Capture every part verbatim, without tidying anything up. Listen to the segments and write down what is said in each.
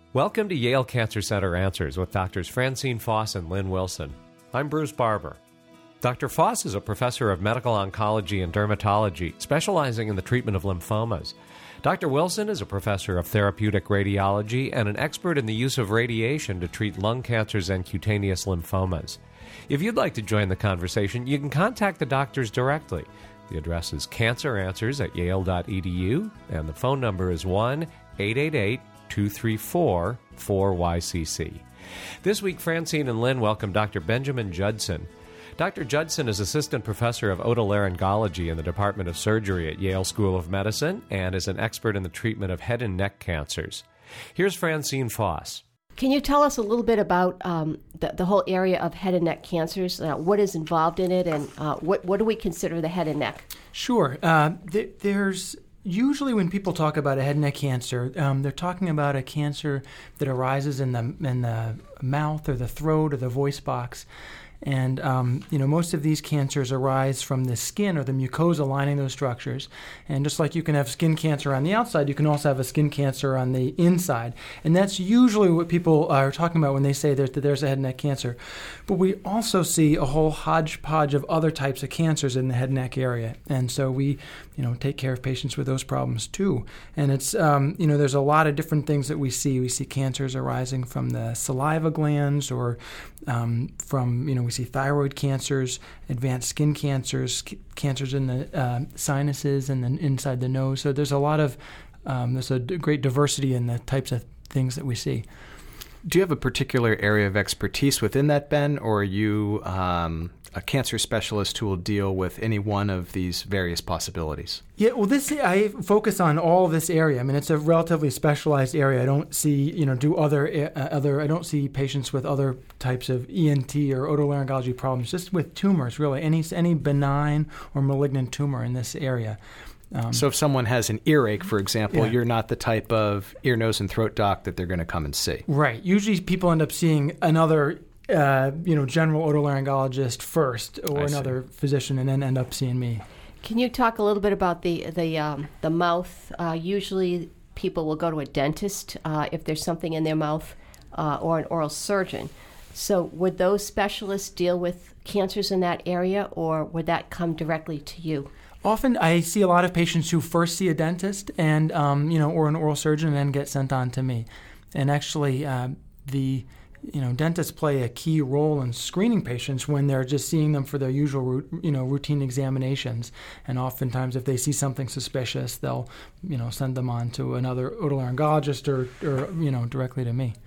Welcome to Yale Cancer Center Answers with Doctors Francine Foss and Lynn Wilson. I'm Bruce Barber. Doctor Foss is a professor of medical oncology and dermatology, specializing in the treatment of lymphomas. Doctor Wilson is a professor of therapeutic radiology and an expert in the use of radiation to treat lung cancers and cutaneous lymphomas. If you'd like to join the conversation, you can contact the doctors directly. The address is cancer answers at yale dot e d u, and the phone number is one eight eight eight, two three four, four Y C C. This week, Francine and Lynn welcome Doctor Benjamin Judson. Doctor Judson is Assistant Professor of Otolaryngology in the Department of Surgery at Yale School of Medicine and is an expert in the treatment of head and neck cancers. Here's Francine Foss. Can you tell us a little bit about um, the, the whole area of head and neck cancers, uh, what is involved in it, and uh, what, what do we consider the head and neck? Sure. Uh, th- there's usually when people talk about a head and neck cancer, um, they're talking about a cancer that arises in the in the mouth or the throat or the voice box. And, um, you know, most of these cancers arise from the skin or the mucosa lining those structures. And just like you can have skin cancer on the outside, you can also have a skin cancer on the inside. And that's usually what people are talking about when they say that there's a head and neck cancer. But we also see a whole hodgepodge of other types of cancers in the head and neck area. And so we, you know, take care of patients with those problems too. And it's, um, you know, there's a lot of different things that we see. We see cancers arising from the saliva glands or um, from, you know, we see thyroid cancers, advanced skin cancers, c- cancers in the uh, sinuses and then inside the nose. So there's a lot of, um, there's a d- great diversity in the types of things that we see. Do you have a particular area of expertise within that, Ben, or are you um, a cancer specialist who will deal with any one of these various possibilities? Yeah, well, this I focus on all this area. I mean, it's a relatively specialized area. I don't see, you know, do other uh, other. I don't see patients with other types of E N T or otolaryngology problems. Just with tumors, really, any any benign or malignant tumor in this area. Um, so if someone has an earache, for example, yeah. you're not the type of ear, nose, and throat doc that they're going to come and see. Right. Usually people end up seeing another, uh, you know, general otolaryngologist first or I another see. physician and then end up seeing me. Can you talk a little bit about the the um, the mouth? Uh, usually people will go to a dentist uh, if there's something in their mouth uh, or an oral surgeon. So would those specialists deal with cancers in that area, or would that come directly to you? Often I see a lot of patients who first see a dentist and, um, you know, or an oral surgeon and then get sent on to me. And actually uh, the, you know, dentists play a key role in screening patients when they're just seeing them for their usual, you know, routine examinations. And oftentimes if they see something suspicious, they'll, you know, send them on to another otolaryngologist or, or you know, directly to me.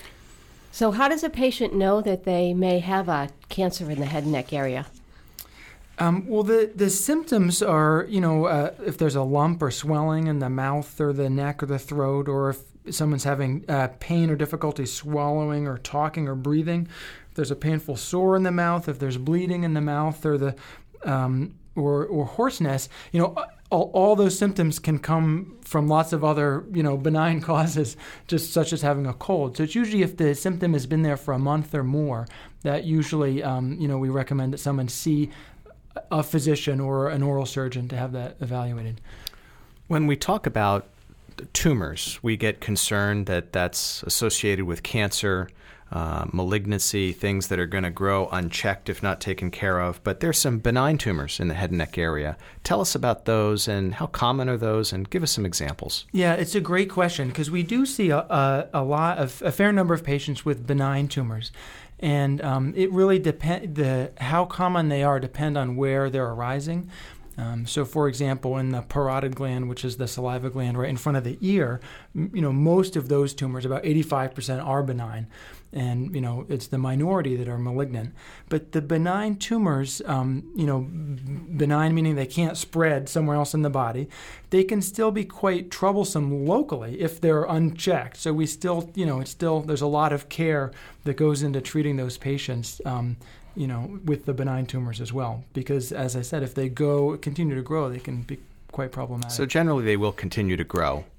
So how does a patient know that they may have a cancer in the head and neck area? Um, well, the, the symptoms are, you know, uh, if there's a lump or swelling in the mouth or the neck or the throat, or if someone's having uh, pain or difficulty swallowing or talking or breathing, if there's a painful sore in the mouth, if there's bleeding in the mouth or the um, or, or hoarseness, you know, all, all those symptoms can come from lots of other, you know, benign causes, just such as having a cold. So it's usually if the symptom has been there for a month or more, that usually, um, you know, we recommend that someone see a physician or an oral surgeon to have that evaluated. When we talk about tumors, we get concerned that that's associated with cancer, uh, malignancy, things that are going to grow unchecked if not taken care of. But there's some benign tumors in the head and neck area. Tell us about those and how common are those, and give us some examples. Yeah, it's a great question because we do see a, a, a lot of a fair number of patients with benign tumors. And um, it really depend the how common they are depend on where they're arising. Um, so, for example, in the parotid gland, which is the saliva gland right in front of the ear, m- you know, most of those tumors, about eighty-five percent, are benign, and you know, it's the minority that are malignant. But the benign tumors, um, you know, benign meaning they can't spread somewhere else in the body, they can still be quite troublesome locally if they're unchecked. So we still, you know, it's still there's a lot of care that goes into treating those patients. Um, you know, with the benign tumors as well. Because, as I said, if they go continue to grow, they can be quite problematic. So generally they will continue to grow.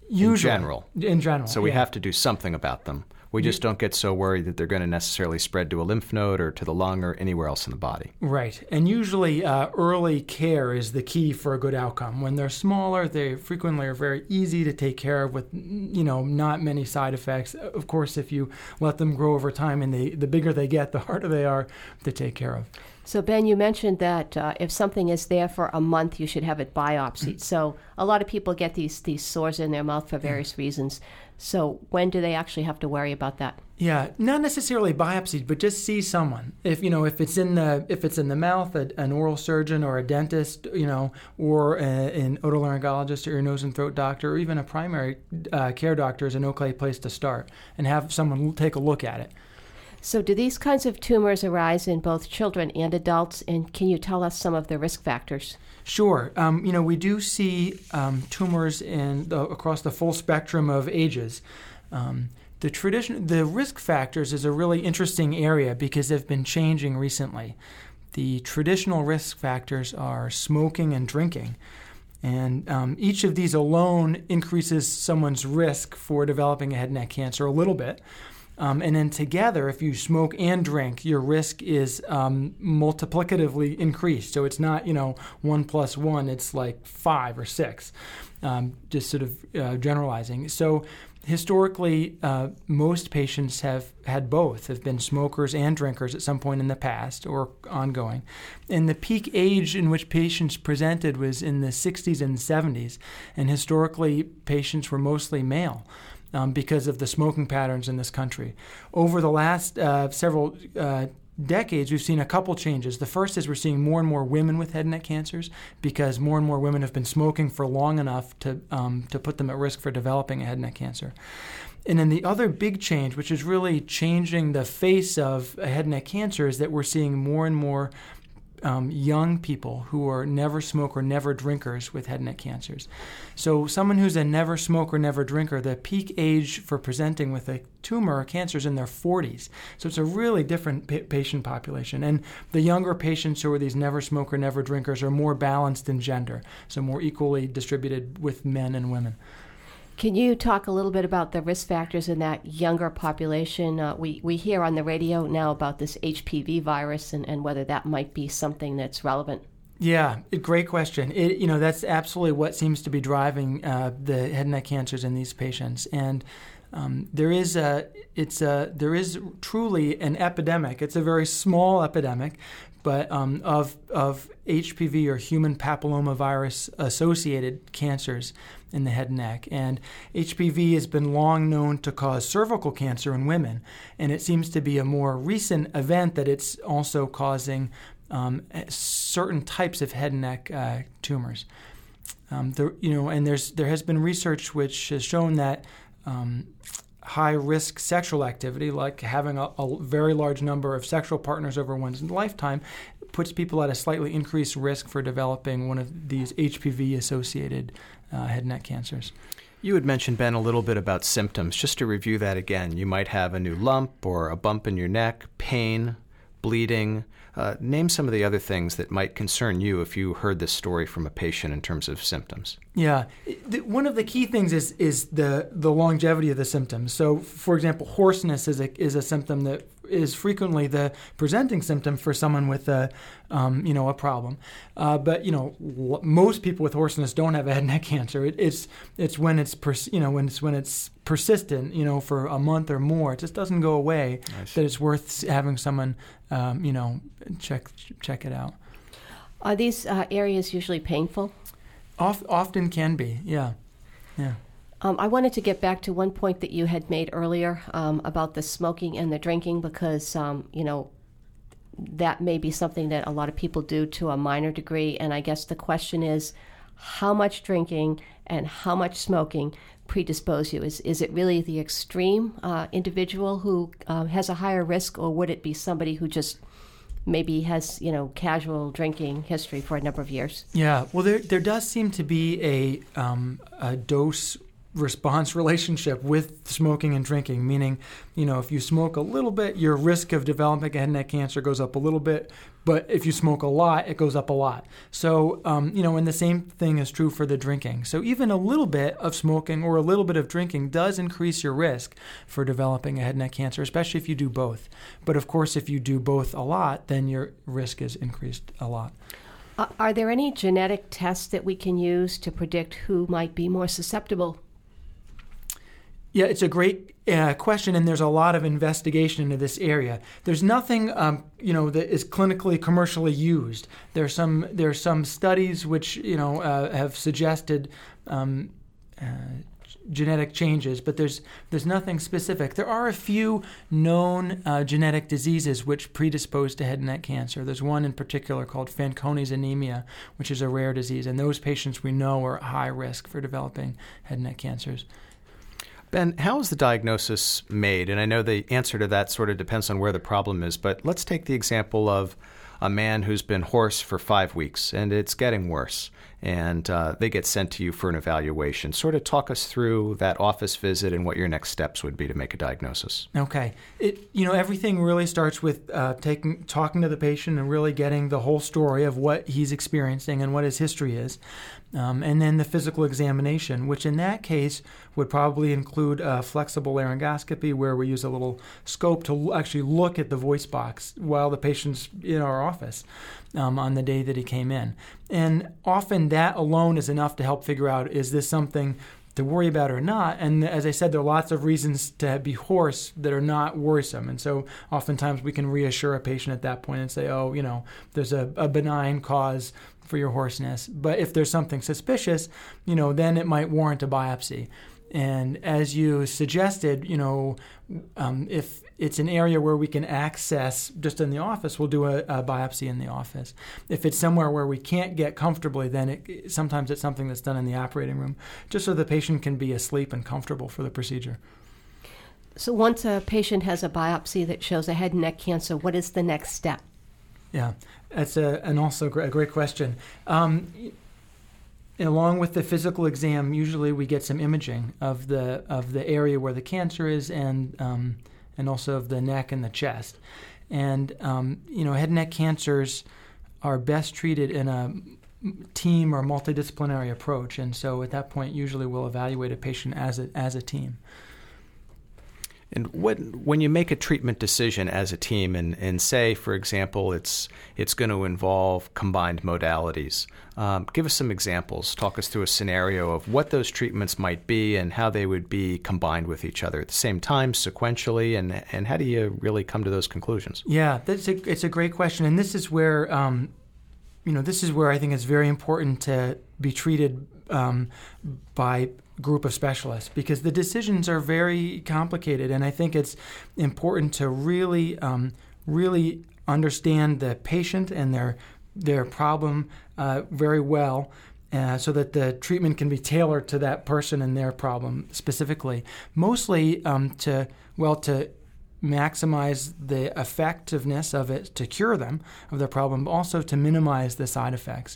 Usually, in general. In general. So we yeah. have to do something about them. We just don't get so worried that they're going to necessarily spread to a lymph node or to the lung or anywhere else in the body. Right. And usually uh, early care is the key for a good outcome. When they're smaller, they frequently are very easy to take care of with, you know, not many side effects. Of course, if you let them grow over time and they, the bigger they get, the harder they are to take care of. So, Ben, you mentioned that uh, if something is there for a month, you should have it biopsied. So a lot of people get these, these sores in their mouth for various reasons. So when do they actually have to worry about that? Yeah, not necessarily biopsied, but just see someone. If you know, if it's in the if it's in the mouth, a, an oral surgeon or a dentist, you know, or a, an otolaryngologist or your nose and throat doctor, or even a primary uh, care doctor is an okay place to start, and have someone take a look at it. So do these kinds of tumors arise in both children and adults, and can you tell us some of the risk factors? Sure. Um, you know, we do see um, tumors in the, across the full spectrum of ages. Um, the tradition, the risk factors is a really interesting area because they've been changing recently. The traditional risk factors are smoking and drinking. And um, each of these alone increases someone's risk for developing a head and neck cancer a little bit. Um, and then together, if you smoke and drink, your risk is um, multiplicatively increased. So it's not, you know, one plus one, it's like five or six, um, just sort of uh, generalizing. So historically, uh, most patients have had both, have been smokers and drinkers at some point in the past or ongoing. And the peak age in which patients presented was in the sixties and seventies. And historically, patients were mostly male. Um, because of the smoking patterns in this country. Over the last uh, several uh, decades, we've seen a couple changes. The first is we're seeing more and more women with head and neck cancers because more and more women have been smoking for long enough to um, to put them at risk for developing a head and neck cancer. And then the other big change, which is really changing the face of a head and neck cancer, is that we're seeing more and more Um, young people who are never smoker, never drinkers with head and neck cancers. So someone who's a never smoker, never drinker, the peak age for presenting with a tumor or cancer is in their forties. So it's a really different pa- patient population. And the younger patients who are these never smoker, never drinkers are more balanced in gender, so more equally distributed with men and women. Can you talk a little bit about the risk factors in that younger population? Uh, we, we hear on the radio now about this H P V virus and, and whether that might be something that's relevant. Yeah, great question. It, you know, that's absolutely what seems to be driving uh, the head and neck cancers in these patients. And um, there is a, it's a, there is truly an epidemic. It's a very small epidemic, but um, of of H P V or human papillomavirus associated cancers in the head and neck. And H P V has been long known to cause cervical cancer in women, and it seems to be a more recent event that it's also causing um, certain types of head and neck uh, tumors. Um, there, you know, and there's there has been research which has shown that um, high-risk sexual activity, like having a, a very large number of sexual partners over one's lifetime, puts people at a slightly increased risk for developing one of these H P V-associated uh, head and neck cancers. You had mentioned, Ben, a little bit about symptoms. Just to review that again, you might have a new lump or a bump in your neck, pain, bleeding. Uh, name some of the other things that might concern you if you heard this story from a patient in terms of symptoms. Yeah. One of the key things is is the, the longevity of the symptoms. So, for example, hoarseness is a, is a symptom that is frequently the presenting symptom for someone with a, um, you know, a problem. Uh, but, you know, l- most people with hoarseness don't have a head and neck cancer. It, it's it's when it's, pers- you know, when it's when it's persistent, you know, for a month or more. It just doesn't go away. That it's worth having someone, um, you know, check check it out. Are these uh, areas usually painful? Oft, often can be, yeah, yeah. Um, I wanted to get back to one point that you had made earlier um, about the smoking and the drinking because, um, you know, that may be something that a lot of people do to a minor degree. And I guess the question is, how much drinking and how much smoking predispose you? Is is it really the extreme uh, individual who uh, has a higher risk, or would it be somebody who just maybe has, you know, casual drinking history for a number of years? Yeah, well, there there does seem to be a um, a dose response relationship with smoking and drinking, meaning, you know, if you smoke a little bit, your risk of developing head and neck cancer goes up a little bit, but if you smoke a lot, it goes up a lot. So, um, you know, and the same thing is true for the drinking. So even a little bit of smoking or a little bit of drinking does increase your risk for developing a head and neck cancer, especially if you do both. But of course, if you do both a lot, then your risk is increased a lot. Uh, are there any genetic tests that we can use to predict who might be more susceptible? Yeah, it's a great uh, question, and there's a lot of investigation into this area. There's nothing, um, you know, that is clinically commercially used. There's some there's some studies which, you know, uh, have suggested um, uh, genetic changes, but there's there's nothing specific. There are a few known uh, genetic diseases which predispose to head and neck cancer. There's one in particular called Fanconi's anemia, which is a rare disease, and those patients we know are at high risk for developing head and neck cancers. Ben, how is the diagnosis made? And I know the answer to that sort of depends on where the problem is, but let's take the example of a man who's been hoarse for five weeks and it's getting worse, and uh, they get sent to you for an evaluation. Sort of talk us through that office visit and what your next steps would be to make a diagnosis. Okay. It, you know, everything really starts with uh, taking, talking to the patient and really getting the whole story of what he's experiencing and what his history is. Um, and then the physical examination, which in that case would probably include a flexible laryngoscopy, where we use a little scope to actually look at the voice box while the patient's in our office um, on the day that he came in. And often that alone is enough to help figure out, is this something to worry about or not? And as I said, there are lots of reasons to be hoarse that are not worrisome. And so oftentimes we can reassure a patient at that point and say, oh, you know, there's a, a benign cause for your hoarseness. But if there's something suspicious, you know, then it might warrant a biopsy. And as you suggested, you know, um, if it's an area where we can access just in the office, we'll do a, a biopsy in the office. If it's somewhere where we can't get comfortably, then it, sometimes it's something that's done in the operating room, just so the patient can be asleep and comfortable for the procedure. So once a patient has a biopsy that shows a head and neck cancer, what is the next step? Yeah, that's a, and also a great question. Um, along with the physical exam, usually we get some imaging of the of the area where the cancer is, and um, and also of the neck and the chest. And um, you know, head and neck cancers are best treated in a team or multidisciplinary approach. And so at that point, usually we'll evaluate a patient as a as a team. And when when you make a treatment decision as a team, and, and say, for example, it's it's going to involve combined modalities, um, give us some examples. Talk us through a scenario of what those treatments might be and how they would be combined with each other at the same time, sequentially, and and how do you really come to those conclusions? Yeah, that's a, it's a great question, and this is where um, you know this is where I think it's very important to be treated um, by group of specialists, because the decisions are very complicated, and I think it's important to really, um, really understand the patient and their their problem uh, very well, uh, so that the treatment can be tailored to that person and their problem specifically. Mostly um, to well to maximize the effectiveness of it to cure them of their problem, but also to minimize the side effects.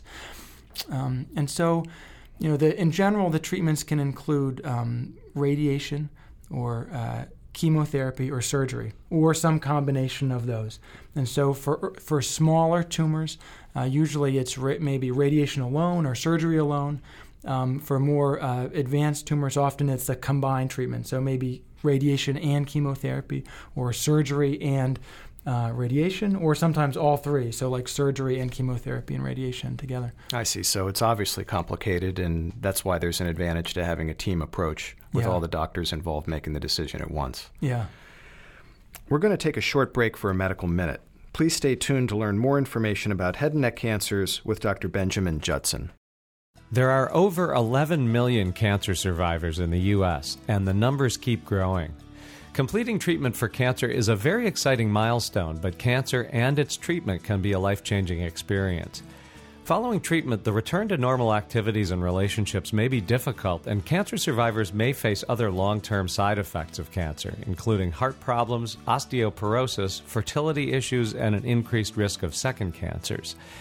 Um, and so. You know, the, in general, the treatments can include um, radiation or uh, chemotherapy or surgery, or some combination of those. And so for for smaller tumors, uh, usually it's ra- maybe radiation alone or surgery alone. Um, for more uh, advanced tumors, often it's a combined treatment. So maybe radiation and chemotherapy, or surgery and Uh, radiation, or sometimes all three, so like surgery and chemotherapy and radiation together. I see. So it's obviously complicated, and that's why there's an advantage to having a team approach with Yeah. all the doctors involved making the decision at once. Yeah. We're going to take a short break for a medical minute. Please stay tuned to learn more information about head and neck cancers with Doctor Benjamin Judson. There are over eleven million cancer survivors in the U S, and the numbers keep growing. Completing treatment for cancer is a very exciting milestone, but cancer and its treatment can be a life-changing experience. Following treatment, the return to normal activities and relationships may be difficult, and cancer survivors may face other long-term side effects of cancer, including heart problems, osteoporosis, fertility issues, and an increased risk of second cancers.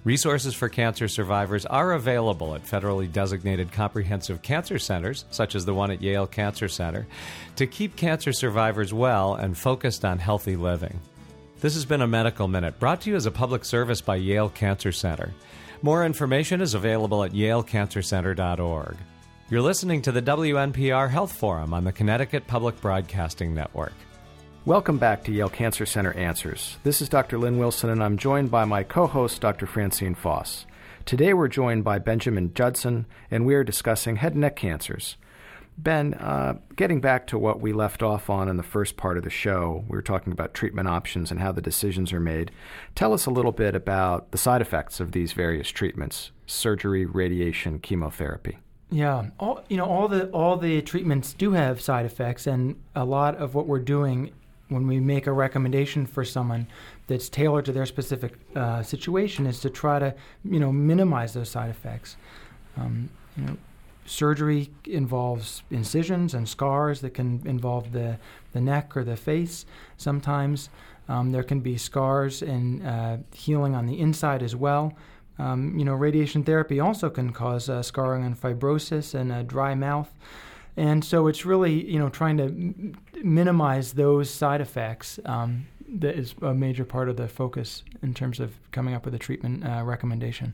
Resources for cancer survivors are available at federally designated comprehensive cancer centers, such as the one at Yale Cancer Center, to keep cancer survivors well and focused on healthy living. This has been a Medical Minute, brought to you as a public service by Yale Cancer Center. More information is available at yale cancer center dot org. You're listening to the W N P R Health Forum on the Connecticut Public Broadcasting Network. Welcome back to Yale Cancer Center Answers. This is Doctor Lynn Wilson, and I'm joined by my co-host, Doctor Francine Foss. Today we're joined by Benjamin Judson, and we are discussing head and neck cancers. Ben, uh, getting back to what we left off on in the first part of the show, we were talking about treatment options and how the decisions are made. Tell us a little bit about the side effects of these various treatments: surgery, radiation, chemotherapy. Yeah, all you know, all the all the treatments do have side effects, and a lot of what we're doing when we make a recommendation for someone that's tailored to their specific uh, situation is to try to, you know, minimize those side effects. Um, you know, surgery involves incisions and scars that can involve the, the neck or the face. Sometimes um, there can be scars and uh, healing on the inside as well. Um, you know, radiation therapy also can cause uh, scarring and fibrosis and a dry mouth. And so it's really, you know, trying to m- minimize those side effects um, that is a major part of the focus in terms of coming up with a treatment uh, recommendation.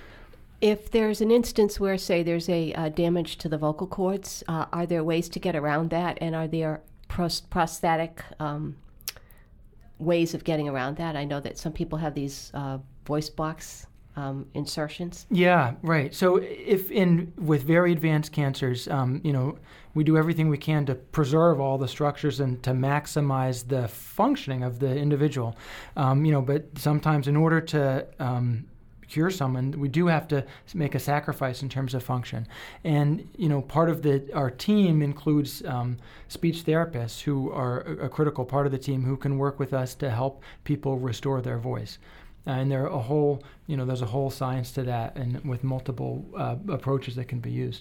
If there's an instance where, say, there's a uh, damage to the vocal cords, uh, are there ways to get around that? And are there pros- prosthetic um, ways of getting around that? I know that some people have these uh, voice box Um, insertions. Yeah, right. So if in with very advanced cancers, um, you know, we do everything we can to preserve all the structures and to maximize the functioning of the individual. Um, you know, but sometimes in order to um, cure someone, we do have to make a sacrifice in terms of function. And, you know, part of the our team includes um, speech therapists who are a, a critical part of the team who can work with us to help people restore their voice. Uh, and there are a whole, you know, there's a whole science to that, and with multiple uh, approaches that can be used.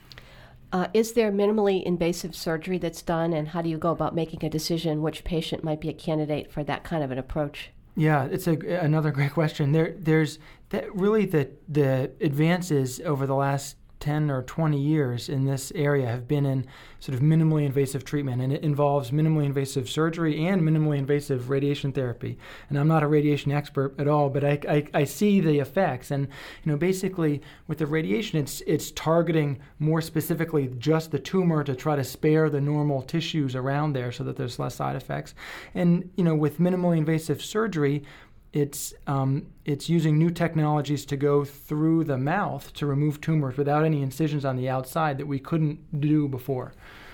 Uh, is there minimally invasive surgery that's done, and how do you go about making a decision which patient might be a candidate for that kind of an approach? Yeah, it's a, another great question. There, there's that really the the advances over the last ten or twenty years in this area have been in sort of minimally invasive treatment, and it involves minimally invasive surgery and minimally invasive radiation therapy. And I'm not a radiation expert at all, but I, I, I see the effects. And you know, basically with the radiation, it's it's targeting more specifically just the tumor to try to spare the normal tissues around there so that there's less side effects. And you know, with minimally invasive surgery, It's um, it's using new technologies to go through the mouth to remove tumors without any incisions on the outside that we couldn't do before.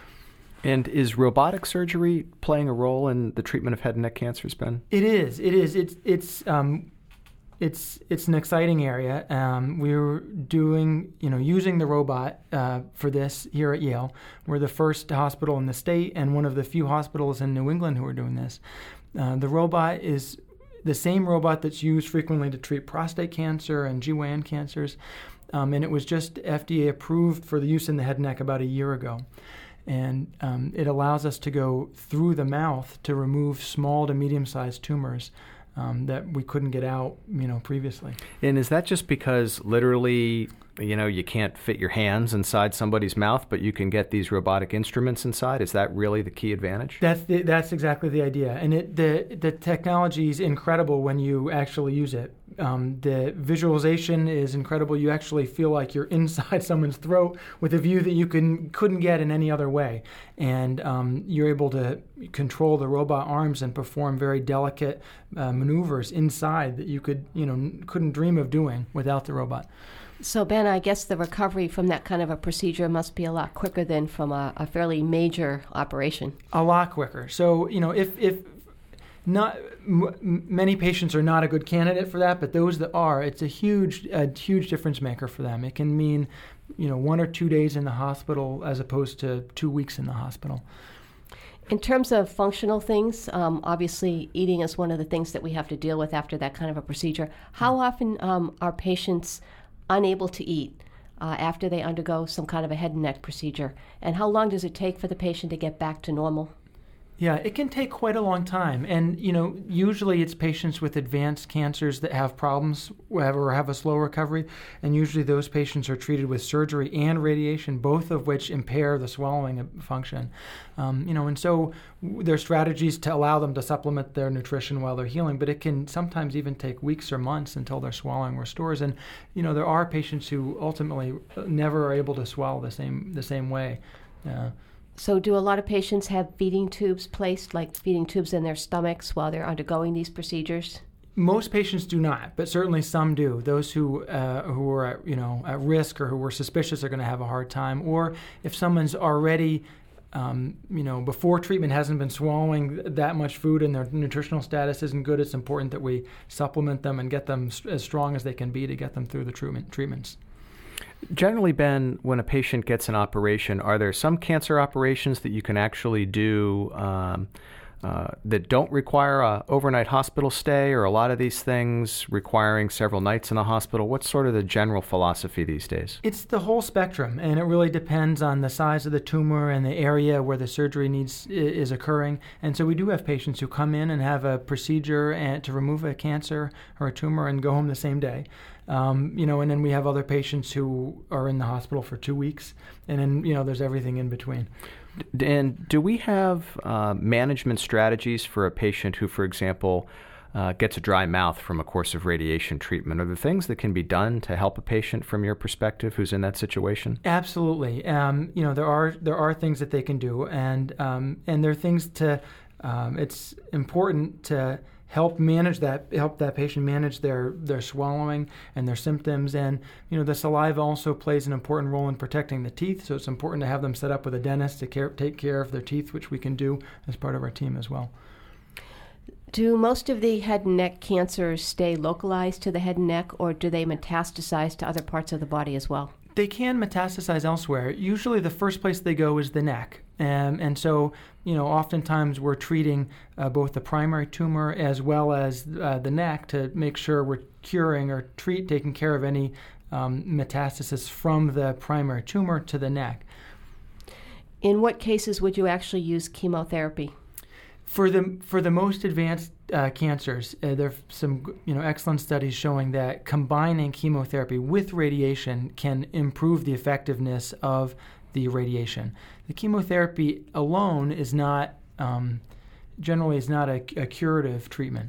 And is robotic surgery playing a role in the treatment of head and neck cancers, Ben? It is. It is. It's it's um, it's it's an exciting area. Um, we're doing you know using the robot uh, for this here at Yale. We're the first hospital in the state and one of the few hospitals in New England who are doing this. Uh, the robot is the same robot that's used frequently to treat prostate cancer and G Y N cancers, um, and it was just F D A approved for the use in the head and neck about a year ago. And um, it allows us to go through the mouth to remove small to medium-sized tumors um, that we couldn't get out, you know, previously. And is that just because literally, you know, you can't fit your hands inside somebody's mouth, but you can get these robotic instruments inside? Is that really the key advantage? That's the, that's exactly the idea, and it the the technology is incredible when you actually use it. Um, the visualization is incredible. You actually feel like you're inside someone's throat with a view that you can couldn't get in any other way, and um, you're able to control the robot arms and perform very delicate uh, maneuvers inside that you could you know couldn't dream of doing without the robot. So, Ben, I guess the recovery from that kind of a procedure must be a lot quicker than from a, a fairly major operation. A lot quicker. So, you know, if if not m- many patients are not a good candidate for that, but those that are, it's a huge, a huge difference maker for them. It can mean, you know, one or two days in the hospital as opposed to two weeks in the hospital. In terms of functional things, um, obviously eating is one of the things that we have to deal with after that kind of a procedure. How often um, are patients unable to eat uh, after they undergo some kind of a head and neck procedure? And how long does it take for the patient to get back to normal? Yeah, it can take quite a long time. And, you know, usually it's patients with advanced cancers that have problems or have a slow recovery. And usually those patients are treated with surgery and radiation, both of which impair the swallowing function. Um, you know, and so there are strategies to allow them to supplement their nutrition while they're healing, but it can sometimes even take weeks or months until their swallowing restores. And, you know, there are patients who ultimately never are able to swallow the same the same way. Uh, So do a lot of patients have feeding tubes placed, like feeding tubes in their stomachs while they're undergoing these procedures? Most patients do not, but certainly some do. Those who uh, who are at, you know at risk or who are suspicious are going to have a hard time. Or if someone's already um, you know before treatment hasn't been swallowing that much food and their nutritional status isn't good, it's important that we supplement them and get them as strong as they can be to get them through the treatment treatments. Generally, Ben, when a patient gets an operation, are there some cancer operations that you can actually do um, uh, that don't require an overnight hospital stay, or a lot of these things requiring several nights in the hospital? What's sort of the general philosophy these days? It's the whole spectrum, and it really depends on the size of the tumor and the area where the surgery needs is occurring. And so we do have patients who come in and have a procedure and to remove a cancer or a tumor and go home the same day. Um, you know, and then we have other patients who are in the hospital for two weeks, and then, you know, there's everything in between. And do we have uh, management strategies for a patient who, for example, uh, gets a dry mouth from a course of radiation treatment? Are there things that can be done to help a patient from your perspective who's in that situation? Absolutely. Um, you know, there are there are things that they can do, and um, and there are things to. Um, it's important to help manage that, help that patient manage their, their swallowing and their symptoms. And, you know, the saliva also plays an important role in protecting the teeth, so it's important to have them set up with a dentist to care, take care of their teeth, which we can do as part of our team as well. Do most of the head and neck cancers stay localized to the head and neck, or do they metastasize to other parts of the body as well? They can metastasize elsewhere. Usually the first place they go is the neck. Um, and so, you know, oftentimes we're treating uh, both the primary tumor as well as uh, the neck to make sure we're curing or treat, taking care of any um, metastasis from the primary tumor to the neck. In what cases would you actually use chemotherapy? For the for the most advanced uh, cancers, uh, there are some you know excellent studies showing that combining chemotherapy with radiation can improve the effectiveness of the radiation. The chemotherapy alone is not um, generally is not a, a curative treatment.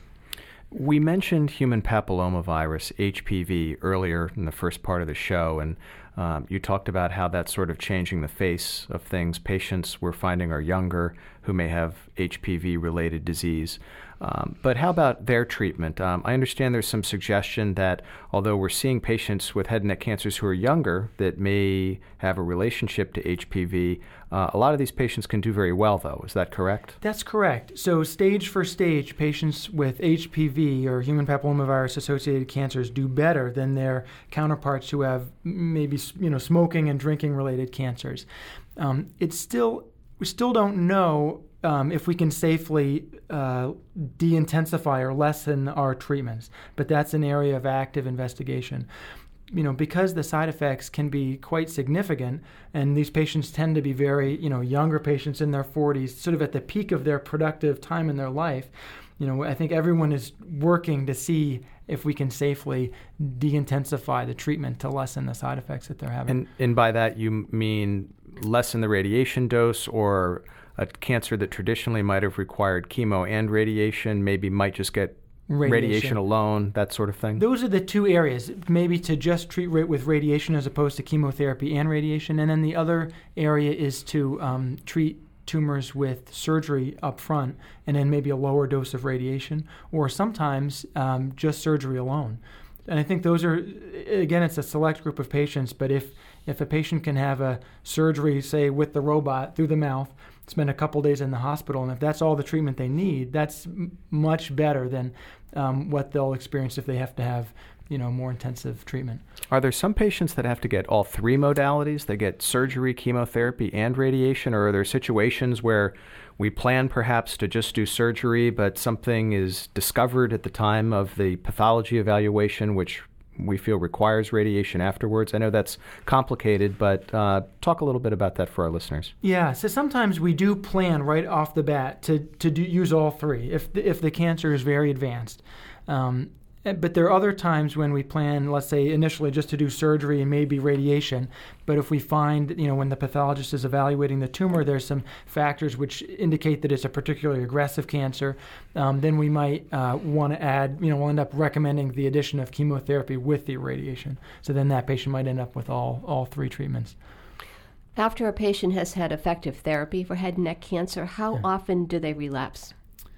We mentioned human papillomavirus, H P V, earlier in the first part of the show, and um, you talked about how that's sort of changing the face of things. Patients we're finding are younger who may have H P V-related disease. Um, but how about their treatment? Um, I understand there's some suggestion that although we're seeing patients with head and neck cancers who are younger that may have a relationship to H P V, uh, a lot of these patients can do very well, though. Is that correct? That's correct. So stage for stage, patients with H P V or human papillomavirus-associated cancers do better than their counterparts who have maybe you know smoking and drinking-related cancers. Um, it's still we still don't know Um, if we can safely uh, de-intensify or lessen our treatments. But that's an area of active investigation. You know, because the side effects can be quite significant, and these patients tend to be very, you know, younger patients in their forties, sort of at the peak of their productive time in their life. You know, I think everyone is working to see if we can safely de-intensify the treatment to lessen the side effects that they're having. And, and by that you mean lessen the radiation dose, or a cancer that traditionally might have required chemo and radiation maybe might just get radiation, radiation alone, that sort of thing? Those are the two areas, maybe to just treat ra- with radiation as opposed to chemotherapy and radiation. And then the other area is to um, treat tumors with surgery up front and then maybe a lower dose of radiation, or sometimes um, just surgery alone. And I think those are, again, it's a select group of patients, but if, if a patient can have a surgery, say, with the robot through the mouth, spend a couple days in the hospital, and if that's all the treatment they need, that's m- much better than um, what they'll experience if they have to have, you know, more intensive treatment. Are there some patients that have to get all three modalities? They get surgery, chemotherapy, and radiation, or are there situations where we plan perhaps to just do surgery, but something is discovered at the time of the pathology evaluation which we feel requires radiation afterwards? I know that's complicated, but uh, talk a little bit about that for our listeners. Yeah, so sometimes we do plan right off the bat to, to do, use all three if the, if the cancer is very advanced. Um, But there are other times when we plan, let's say, initially just to do surgery and maybe radiation. But if we find, you know, when the pathologist is evaluating the tumor, there's some factors which indicate that it's a particularly aggressive cancer, um, then we might uh, want to add, you know, we'll end up recommending the addition of chemotherapy with the radiation. So then that patient might end up with all, all three treatments. After a patient has had effective therapy for head and neck cancer, how yeah. often do they relapse?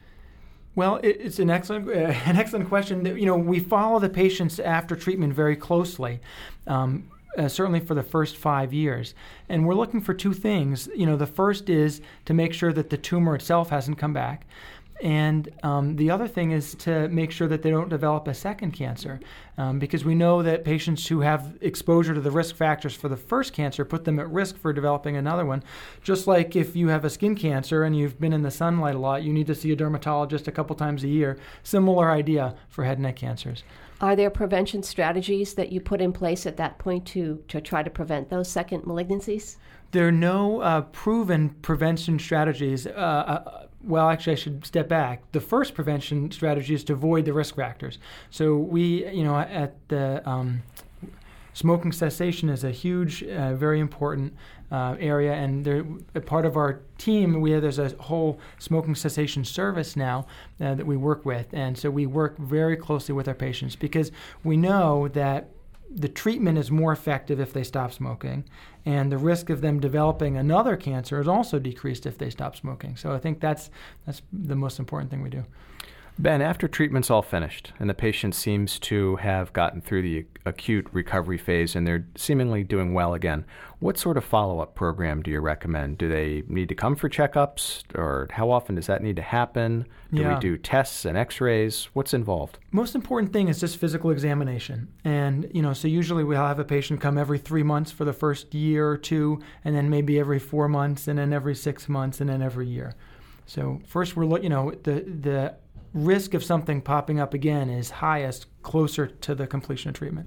Well, it's an excellent, uh, an excellent question. You know, we follow the patients after treatment very closely, um, uh, certainly for the first five years. And we're looking for two things. You know, the first is to make sure that the tumor itself hasn't come back. And um, the other thing is to make sure that they don't develop a second cancer, um, because we know that patients who have exposure to the risk factors for the first cancer put them at risk for developing another one. Just like if you have a skin cancer and you've been in the sunlight a lot, you need to see a dermatologist a couple times a year. Similar idea for head and neck cancers. Are there prevention strategies that you put in place at that point to, to try to prevent those second malignancies? There are no uh, proven prevention strategies. Uh, uh, well, actually, I should step back. The first prevention strategy is to avoid the risk factors. So we, you know, at the um, smoking cessation is a huge, uh, very important uh, area, and there, a part of our team, we have, there's a whole smoking cessation service now uh, that we work with, and so we work very closely with our patients because we know that the treatment is more effective if they stop smoking, and the risk of them developing another cancer is also decreased if they stop smoking. So I think that's that's the most important thing we do. Ben, after treatment's all finished and the patient seems to have gotten through the acute recovery phase and they're seemingly doing well again, what sort of follow-up program do you recommend? Do they need to come for checkups, or how often does that need to happen? Do yeah. we do tests and x-rays? What's involved? Most important thing is just physical examination. And, you know, so usually we'll have a patient come every three months for the first year or two, and then maybe every four months, and then every six months, and then every year. So first we're, you know, the the risk of something popping up again is highest closer to the completion of treatment.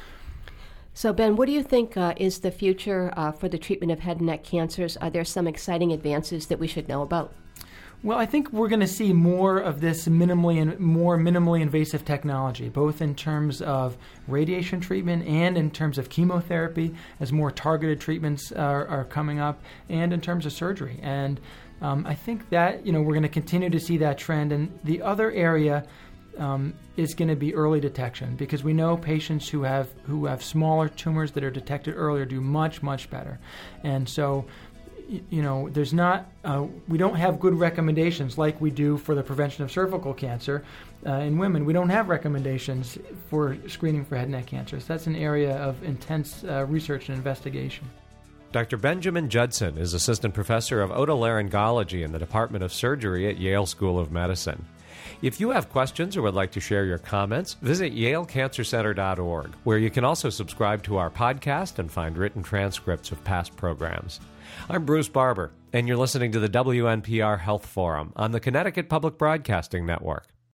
So, Ben, what do you think uh, is the future uh, for the treatment of head and neck cancers? Are there some exciting advances that we should know about? Well, I think we're going to see more of this minimally and more minimally invasive technology, both in terms of radiation treatment and in terms of chemotherapy, as more targeted treatments are, are coming up, and in terms of surgery. And um, I think that, you know, we're going to continue to see that trend. And the other area um, is going to be early detection, because we know patients who have who have smaller tumors that are detected earlier do much, much better. And so, you know, there's not, uh, we don't have good recommendations like we do for the prevention of cervical cancer uh, in women. We don't have recommendations for screening for head and neck cancers. That's an area of intense uh, research and investigation. Doctor Benjamin Judson is Assistant Professor of Otolaryngology in the Department of Surgery at Yale School of Medicine. If you have questions or would like to share your comments, visit yale cancer center dot org, where you can also subscribe to our podcast and find written transcripts of past programs. I'm Bruce Barber, and you're listening to the W N P R Health Forum on the Connecticut Public Broadcasting Network.